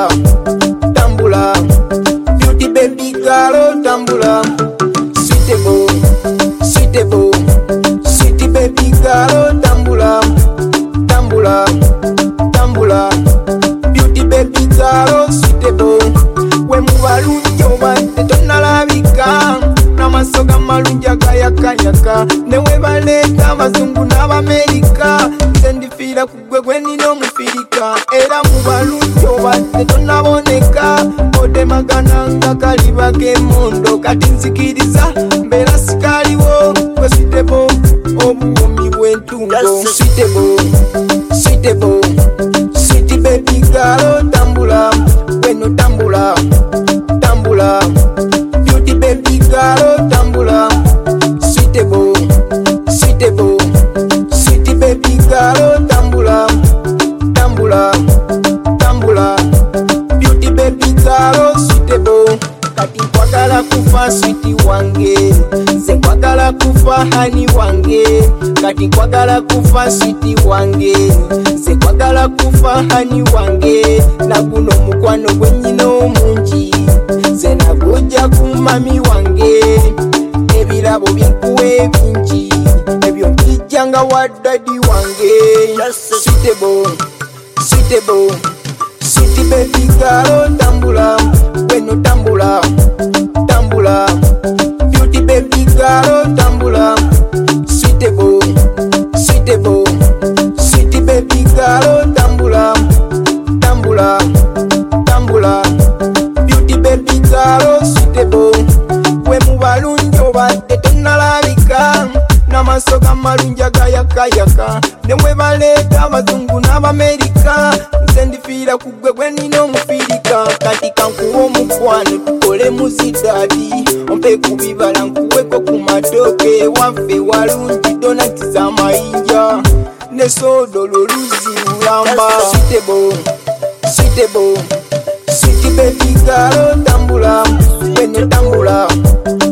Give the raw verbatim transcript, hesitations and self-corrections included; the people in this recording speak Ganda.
tambula, tambula. Beauty baby girl, tambula. Suitable, suitable. Sweet baby girl, tambula, tambula, tambula. Beauty baby girl, suitable. We mubalungi obadde tonnalabika, n'amasoga malungi agayakayaka, ne we baleeta abazungu n'abamerika, nze ndifiira ku ggwe gwe nina omufirika. Era mubalungi obadde tonnaboneka, odemagana nga kaliba k'emmondo, kati nzikiriza mbeera sikaliwo. Gwe suitable, obuwomi bw'entungo. Suitable, suitable. Sweet baby girl, tambula, weno tambula, tambula. Beauty baby girl, tambula. Suitable, suitable. Sweet baby girl, tambula, tambula, tambula. Beauty baby girl, suitable. Kati nkwagala kufa sweet wange, nze nkwagala kufa hani wange. Kati nkwagala kufa sweet wange, nze nkwagala kufa hani wange. Na guno mukwano gwe nnyina omungi, nze nagujja ku mami wange. Ebirabo byenkuwe bingi, ebyo mbijjanga wa dadi wange. Suitable, suitable. Sweet baby girl, tambula, weno tambula, tambula. Beauty baby girl, tambula. Suitable, suitable. Sweet baby girl, tambula, tambula, tambula. Beauty baby girl, suitable. We mubalungi obadde tonnalabika, n'amasoga malungi agayakayaka, ne we baleeta abazungu n'abamerika, nze ndifiira ku ggwe gwe nina omufirika. Kati kankuwa omukwano tukole muzidaadi, ompe ku bibala nkuweko ku matooke. Waffe walungi donati z'amayinja ne soda oluluzi lulamba. Suitable, suitable. Sweet baby girl, tambula, weno tambula.